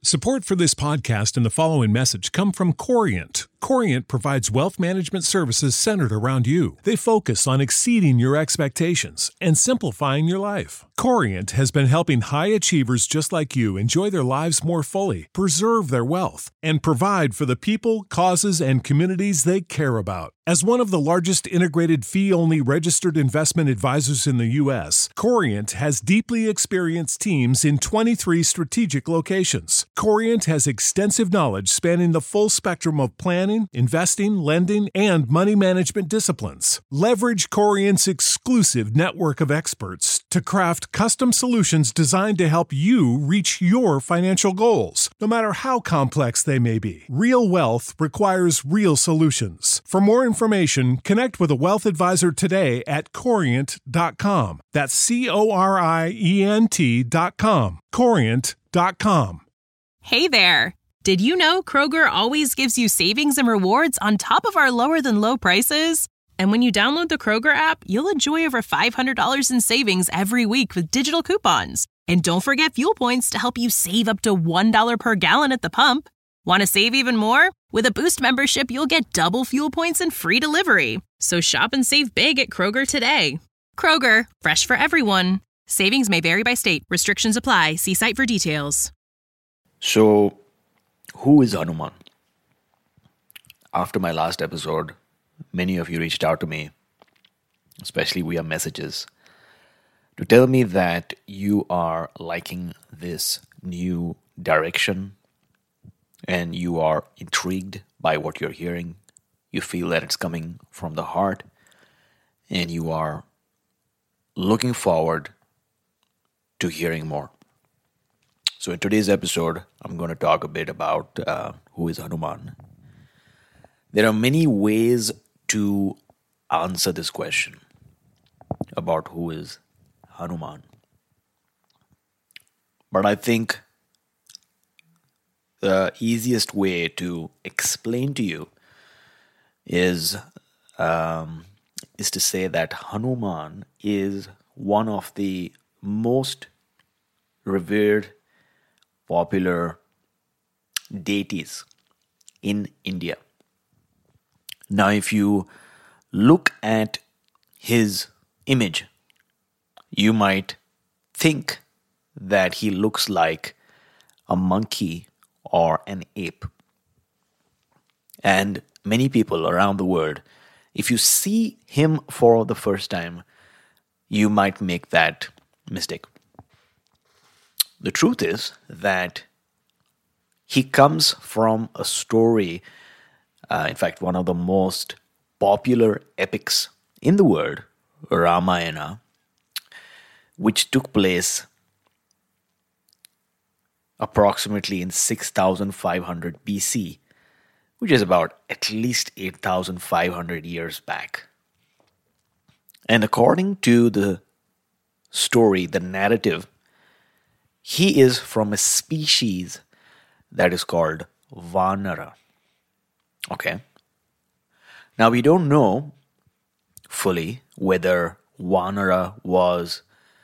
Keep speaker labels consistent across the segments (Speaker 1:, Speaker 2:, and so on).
Speaker 1: Support for this podcast and the following message come from Corient. Corient provides wealth management services centered around you. They focus on exceeding your expectations and simplifying your life. Corient has been helping high achievers just like you enjoy their lives more fully, preserve their wealth, and provide for the people, causes, and communities they care about. As one of the largest integrated fee-only registered investment advisors in the U.S., Corient has deeply experienced teams in 23 strategic locations. Corient has extensive knowledge spanning the full spectrum of planning, investing, lending, and money management disciplines. Leverage Corient's exclusive network of experts to craft custom solutions designed to help you reach your financial goals, no matter how complex they may be. Real wealth requires real solutions. For more information, connect with a wealth advisor today at Corient.com. That's Corient.com. Corient.com.
Speaker 2: Hey there! Did you know Kroger always gives you savings and rewards on top of our lower-than-low prices? And when you download the Kroger app, you'll enjoy over $500 in savings every week with digital coupons. And don't forget fuel points to help you save up to $1 per gallon at the pump. Want to save even more? With a Boost membership, you'll get double fuel points and free delivery. So shop and save big at Kroger today. Kroger, fresh for everyone. Savings may vary by state. Restrictions apply. See site for details.
Speaker 3: So, who is Hanuman? After my last episode, many of you reached out to me, especially via messages, to tell me that you are liking this new direction and you are intrigued by what you're hearing. You feel that it's coming from the heart and you are looking forward to hearing more. So in today's episode, I'm going to talk a bit about who is Hanuman. There are many ways to answer this question about who is Hanuman. But I think the easiest way to explain to you is to say that Hanuman is one of the most revered popular deities in India. Now, if you look at his image, you might think that he looks like a monkey or an ape. And many people around the world, if you see him for the first time, you might make that mistake. The truth is that he comes from a story, in fact, one of the most popular epics in the world, Ramayana, which took place approximately in 6500 BC, which is about at least 8,500 years back. And according to the story, the narrative, he is from a species that is called Vanara. Okay. Now we don't know fully whether Vanara was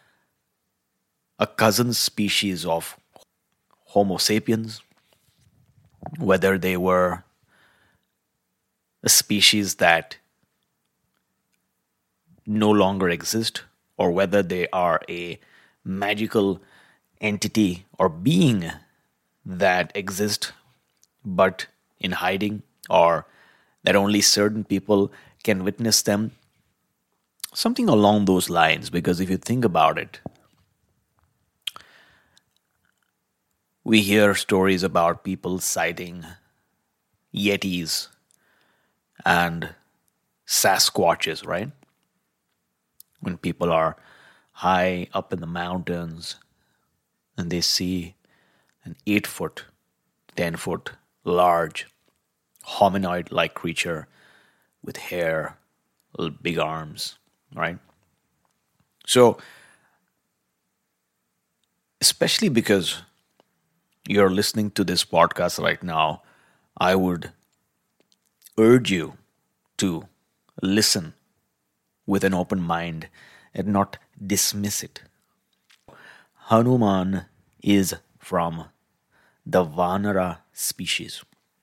Speaker 3: a cousin species of Homo sapiens, whether they were a species that no longer exist, or whether they are a magical entity or being that exist but in hiding, or that only certain people can witness them. Something along those lines, because if you think about it, we hear stories about people sighting Yetis and Sasquatches, right? When people are high up in the mountains and they see an 8-foot, 10-foot large hominoid-like creature with hair, big arms, right? So, especially because you're listening to this podcast right now, I would urge you to listen with an open mind and not dismiss it. Hanuman is from the Vanara species.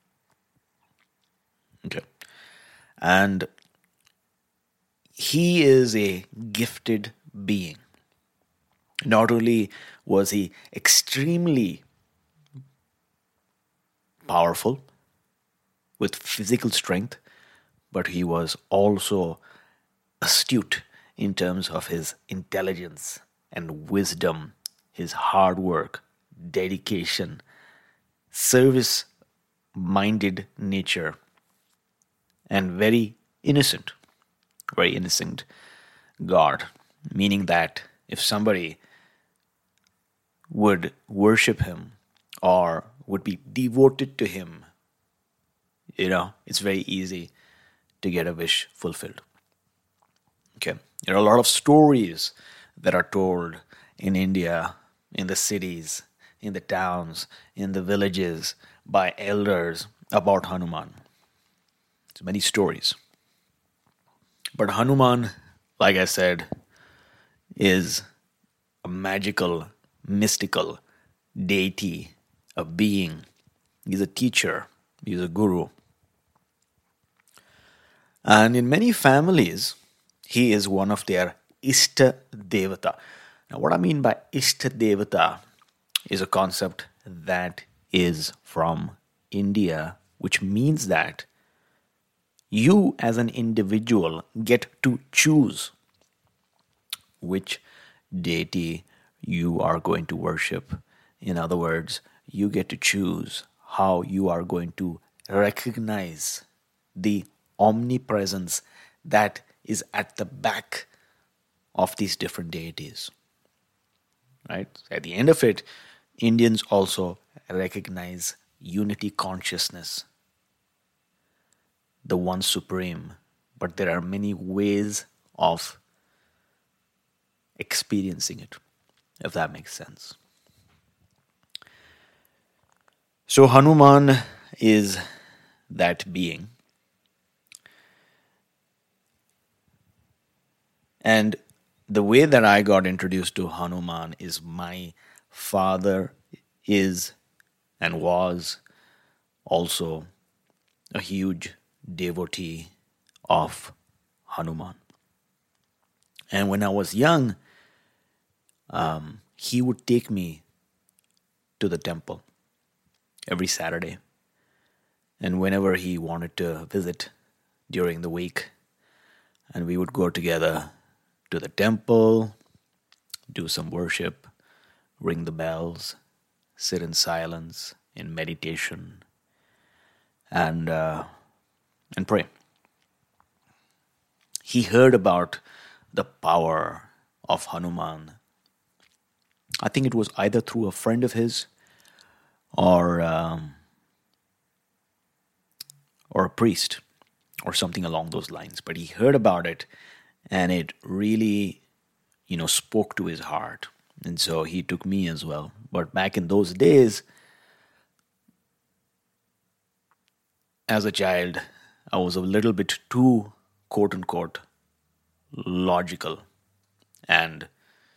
Speaker 3: Okay. And he is a gifted being. Not only was he extremely powerful with physical strength, but he was also astute in terms of his intelligence and wisdom, his hard work, dedication, service-minded nature, and very innocent God. Meaning that if somebody would worship him or would be devoted to him, it's very easy to get a wish fulfilled. Okay, there are a lot of stories that are told in India, in the cities, in the towns, in the villages, by elders about Hanuman. It's many stories. But Hanuman, like I said, is a magical, mystical deity, a being. He's a teacher. He's a guru. And in many families, he is one of their Ishta Devata. Now, what I mean by Ishta Devata is a concept that is from India, which means that you as an individual get to choose which deity you are going to worship. In other words, you get to choose how you are going to recognize the omnipresence that is at the back of these different deities. Right? At the end of it, Indians also recognize unity consciousness, the one supreme. But there are many ways of experiencing it, if that makes sense. So Hanuman is that being. And the way that I got introduced to Hanuman is my father is and was also a huge devotee of Hanuman. And when I was young, he would take me to the temple every Saturday. And whenever he wanted to visit during the week, and we would go together to the temple, do some worship, ring the bells, sit in silence, in meditation, and pray. He heard about the power of Hanuman. I think it was either through a friend of his or a priest or something along those lines. But he heard about it, and it really, spoke to his heart. And so he took me as well. But back in those days, as a child, I was a little bit too, quote unquote, logical and,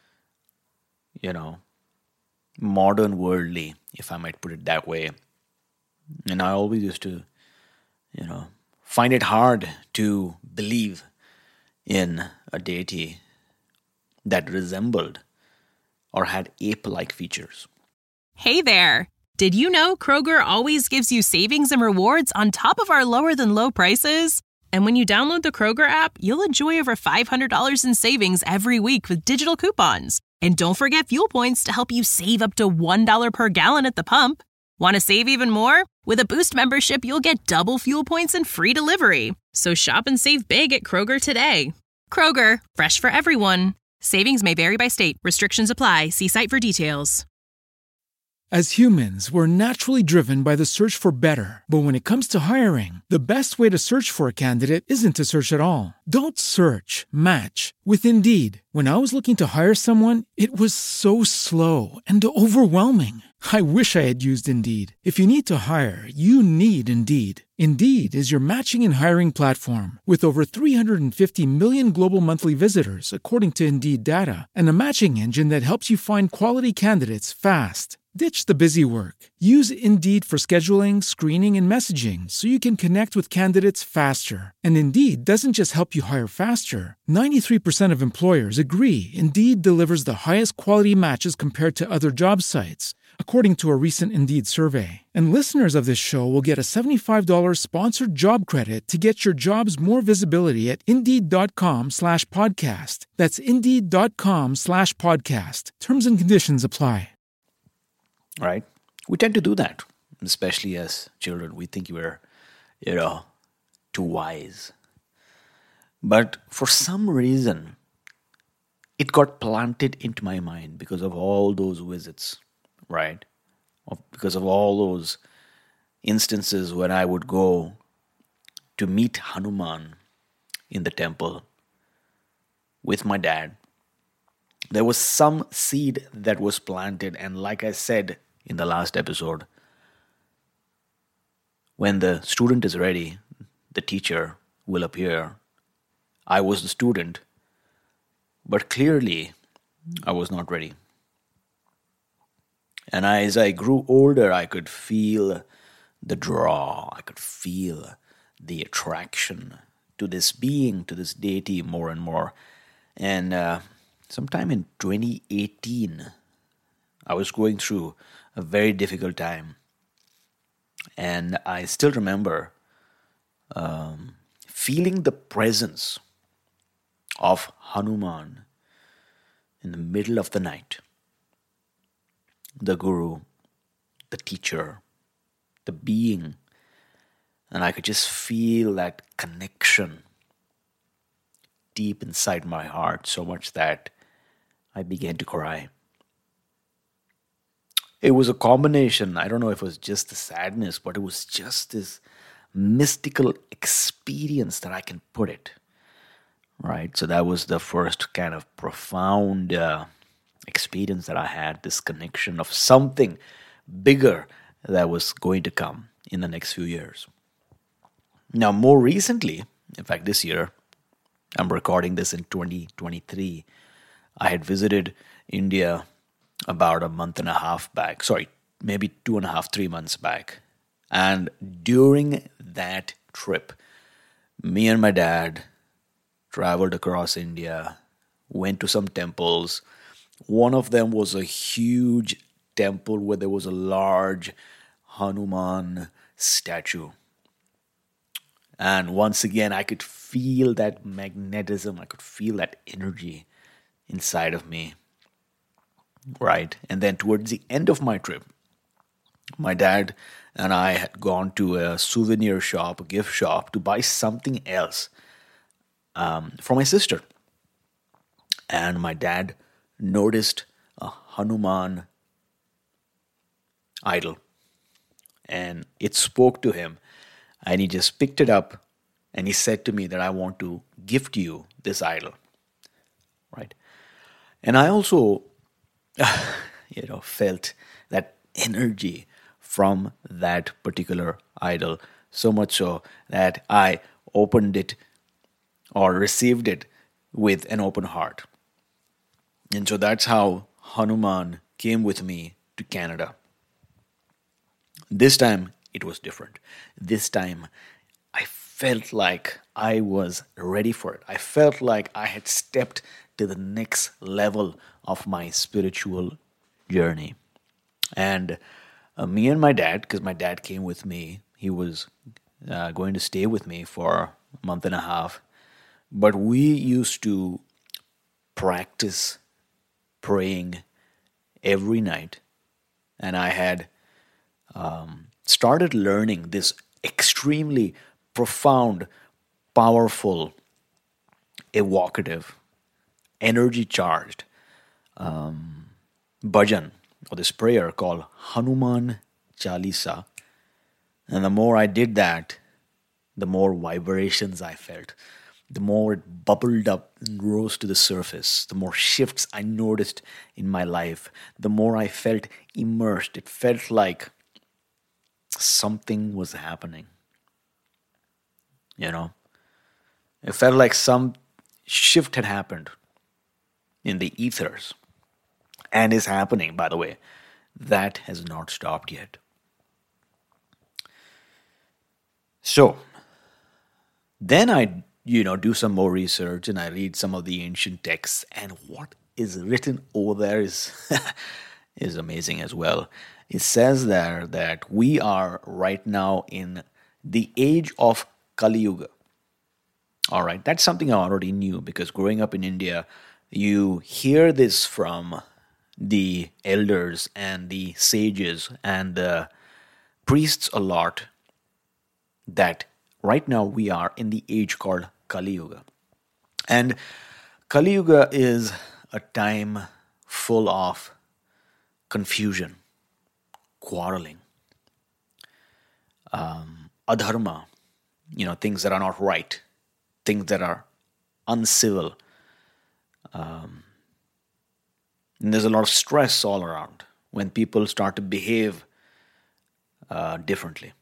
Speaker 3: modern worldly, if I might put it that way. And I always used to, find it hard to believe in a deity that resembled or had ape-like features.
Speaker 2: Hey there! Did you know Kroger always gives you savings and rewards on top of our lower-than-low prices? And when you download the Kroger app, you'll enjoy over $500 in savings every week with digital coupons. And don't forget fuel points to help you save up to $1 per gallon at the pump. Want to save even more? With a Boost membership, you'll get double fuel points and free delivery. So shop and save big at Kroger today. Kroger, fresh for everyone. Savings may vary by state. Restrictions apply. See site for details.
Speaker 4: As humans, we're naturally driven by the search for better. But when it comes to hiring, the best way to search for a candidate isn't to search at all. Don't search, match with Indeed. When I was looking to hire someone, it was so slow and overwhelming. I wish I had used Indeed. If you need to hire, you need Indeed. Indeed is your matching and hiring platform with over 350 million global monthly visitors, according to Indeed data, and a matching engine that helps you find quality candidates fast. Ditch the busy work. Use Indeed for scheduling, screening, and messaging so you can connect with candidates faster. And Indeed doesn't just help you hire faster. 93% of employers agree Indeed delivers the highest quality matches compared to other job sites, according to a recent Indeed survey. And listeners of this show will get a $75 sponsored job credit to get your jobs more visibility at Indeed.com/podcast. That's Indeed.com/podcast. Terms and conditions apply.
Speaker 3: Right? We tend to do that, especially as children. We think we're, too wise. But for some reason, it got planted into my mind because of all those visits, right? Because of all those instances when I would go to meet Hanuman in the temple with my dad. There was some seed that was planted, and like I said in the last episode, when the student is ready, the teacher will appear. I was the student, but clearly I was not ready. And as I grew older, I could feel the draw, I could feel the attraction to this being, to this deity more and more. And sometime in 2018, I was going through a very difficult time. And I still remember feeling the presence of Hanuman in the middle of the night. The guru, the teacher, the being. And I could just feel that connection deep inside my heart, so much that I began to cry. It was a combination. I don't know if it was just the sadness, but it was just this mystical experience that I can put it. Right? So that was the first kind of profound experience that I had, this connection of something bigger that was going to come in the next few years. Now, more recently, in fact, this year, I'm recording this in 2023, I had visited India about a month and a half back. Sorry, maybe 2.5, 3 months back. And during that trip, me and my dad traveled across India, went to some temples. One of them was a huge temple where there was a large Hanuman statue. And once again, I could feel that magnetism. I could feel that energy inside of me. Right? And then towards the end of my trip, my dad and I had gone to a souvenir shop, a gift shop, to buy something else for my sister. And my dad noticed a Hanuman idol. And it spoke to him. And he just picked it up and he said to me that I want to gift you this idol. Right? And I also, felt that energy from that particular idol, so much so that I opened it or received it with an open heart. And so that's how Hanuman came with me to Canada. This time it was different. This time I felt like I was ready for it. I felt like I had stepped to the next level of my spiritual journey. And me and my dad, because my dad came with me, he was going to stay with me for a month and a half. But we used to practice praying every night. And I had started learning this extremely profound, powerful, evocative, energy-charged bhajan, or this prayer called Hanuman Chalisa. And the more I did that, the more vibrations I felt. The more it bubbled up and rose to the surface, the more shifts I noticed in my life, the more I felt immersed. It felt like something was happening. It felt like some shift had happened in the ethers, and is happening, by the way. that has not stopped yet. So then I do some more research and I read some of the ancient texts, and what is written over there is is amazing as well. It says there that we are right now in the age of Kali Yuga. All right, that's something I already knew because growing up in India, you hear this from the elders and the sages and the priests a lot, that right now we are in the age called Kali Yuga. And Kali Yuga is a time full of confusion, quarreling, adharma, things that are not right, things that are uncivil. And there's a lot of stress all around when people start to behave differently.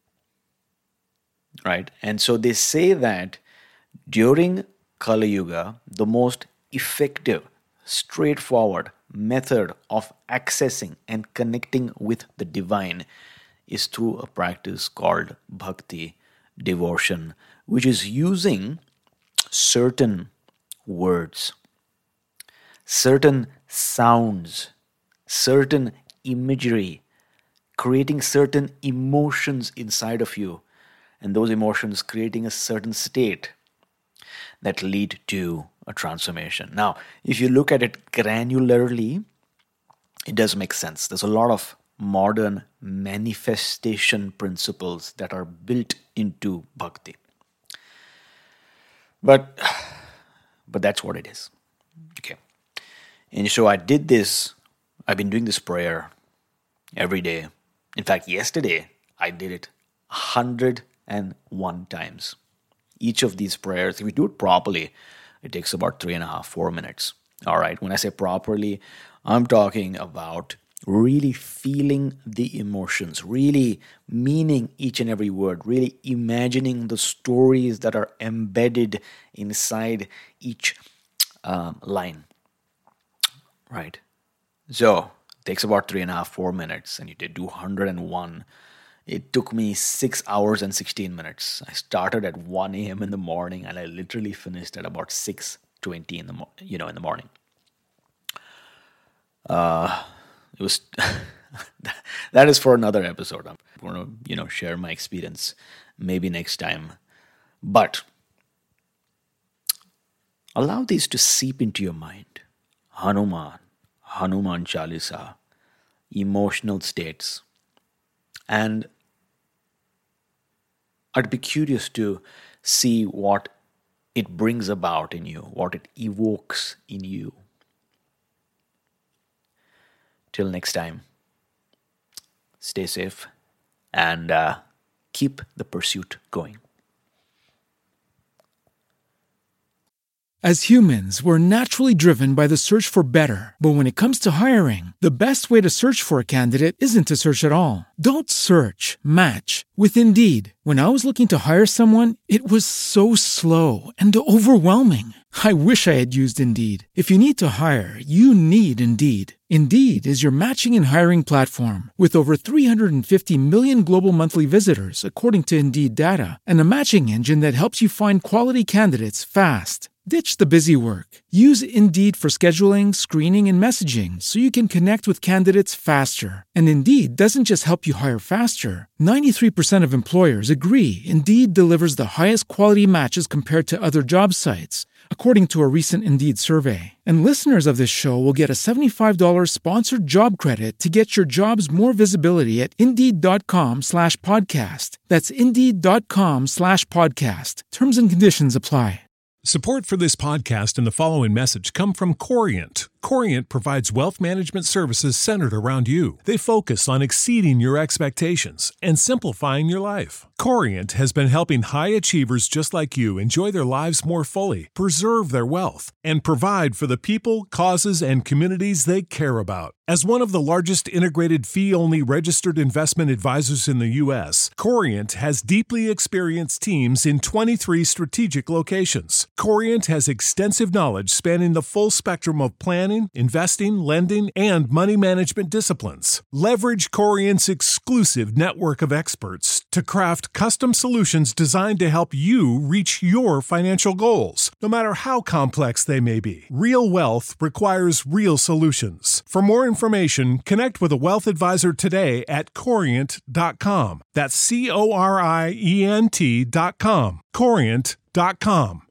Speaker 3: Right? And so they say that during Kali Yuga, the most effective, straightforward method of accessing and connecting with the divine is through a practice called bhakti, devotion, which is using certain words, certain sounds, certain imagery, creating certain emotions inside of you, and those emotions creating a certain state that lead to a transformation. Now, if you look at it granularly, it does make sense. There's a lot of modern manifestation principles that are built into bhakti. But that's what it is. Okay. And so I've been doing this prayer every day. In fact, yesterday I did it 101 times. Each of these prayers, if we do it properly, it takes about 3.5-4 minutes. All right. When I say properly, I'm talking about really feeling the emotions, really meaning each and every word, really imagining the stories that are embedded inside each line. Right. So it takes about 3.5-4 minutes, and you did do 101. It took me 6 hours and 16 minutes. I started at 1 a.m. in the morning, and I literally finished at about 6:20 in the morning. It was that is for another episode. I'm going to share my experience maybe next time, but allow these to seep into your mind. Hanuman Chalisa, emotional states, and I'd be curious to see what it brings about in you, what it evokes in you. Till next time, stay safe and keep the pursuit going.
Speaker 4: As humans, we're naturally driven by the search for better. But when it comes to hiring, the best way to search for a candidate isn't to search at all. Don't search, match with Indeed. When I was looking to hire someone, it was so slow and overwhelming. I wish I had used Indeed. If you need to hire, you need Indeed. Indeed is your matching and hiring platform with over 350 million global monthly visitors, according to Indeed data, and a matching engine that helps you find quality candidates fast. Ditch the busy work. Use Indeed for scheduling, screening, and messaging so you can connect with candidates faster. And Indeed doesn't just help you hire faster. 93% of employers agree Indeed delivers the highest quality matches compared to other job sites, according to a recent Indeed survey. And listeners of this show will get a $75 sponsored job credit to get your jobs more visibility at Indeed.com/podcast. That's Indeed.com/podcast. Terms and conditions apply.
Speaker 1: Support for this podcast and the following message come from Corient. Corient provides wealth management services centered around you. They focus on exceeding your expectations and simplifying your life. Corient has been helping high achievers just like you enjoy their lives more fully, preserve their wealth, and provide for the people, causes, and communities they care about. As one of the largest integrated fee-only registered investment advisors in the U.S., Corient has deeply experienced teams in 23 strategic locations. Corient has extensive knowledge spanning the full spectrum of plan planning, investing, lending, and money management disciplines. Leverage Corient's exclusive network of experts to craft custom solutions designed to help you reach your financial goals, no matter how complex they may be. Real wealth requires real solutions. For more information, connect with a wealth advisor today at Corient.com. That's Corient.com. Corient.com.